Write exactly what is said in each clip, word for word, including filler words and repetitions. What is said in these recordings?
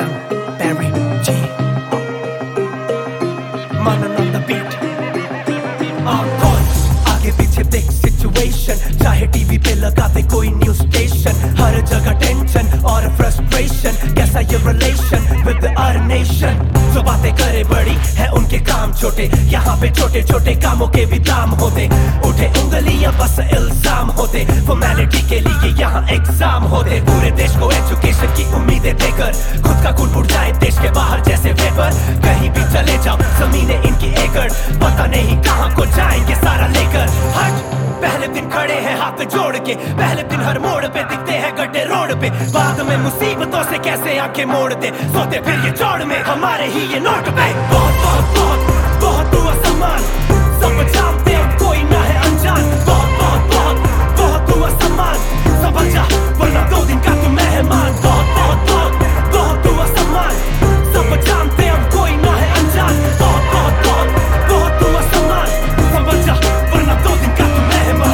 Barry G. Manan on the beat. आगे पीछे देख सिचुएशन, चाहे टीवी पे लगा दे कोई न्यूज स्टेशन, हर जगह टेंशन और फ्रस्ट्रेशन, कैसा ये रिलेशन विद आवर नेशन। जो बातें करे बड़ी है उनके काम छोटे, यहाँ पे छोटे छोटे कामों के भी दाम होते, उठे उंगलियां बस इल्जाम होते, फॉर्मेलिटी के लिए यहाँ एग्जाम होते। पूरे देश को एजुकेशन की उम्मीदें देकर खुद का खून उड़ जाए देश के बाहर जैसे वेपर, कहीं भी चले जाओ जमीनें इनकी एकड़, पता नहीं कहाँ को जाएंगे सारा लेकर। हट पहले दिन खड़े हैं हाथ जोड़ के, पहले दिन हर मोड़ पे दिखते हैं गड्ढे रोड पे, बाद में मुसीबतों से कैसे आंखें मोड़ते, सोते फिर ये चौड़ में हमारे ही ये नोट पे। बहुत बहुत बहुत बहुत हुआ सम्मान, सब जानते हैं कोई ना है अनजान, बहुत बहुत बहुत बहुत हुआ सम्मान, संभल जा वरना दो दिन का तू मेहमान। बहुत बहुत बहुत बहुत हुआ सम्मान, सब जानते हैं कोई ना है अनजान, बहुत बहुत बहुत बहुत हुआ सम्मान, संभल जा वरना दो दिन का तू मेहमान।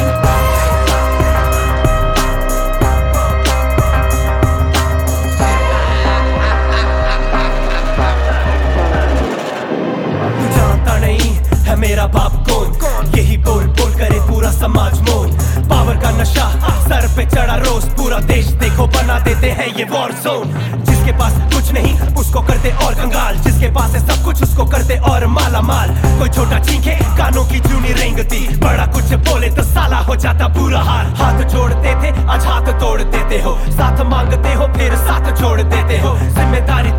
तू जानता नहीं है मेरा बाप कौन, यही बोल बोल करे पूरा समाज मौन, पावर का नशा सर पे चढ़ा रोज, पूरा देश देखो बना देते हैं ये वॉर जोन। जिसके पास कुछ नहीं उसको करते और कंगाल, जिसके पास है सब कुछ उसको करते और माला माल। कोई छोटा चीखे कानों की जूनी रेंगती, बड़ा कुछ बोले तो साला हो जाता बुरा हाल। हाथ जोड़ते थे आज हाथ तोड़ देते हो, साथ मांगते हो फिर साथ छोड़ देते हो, जिम्मेदारी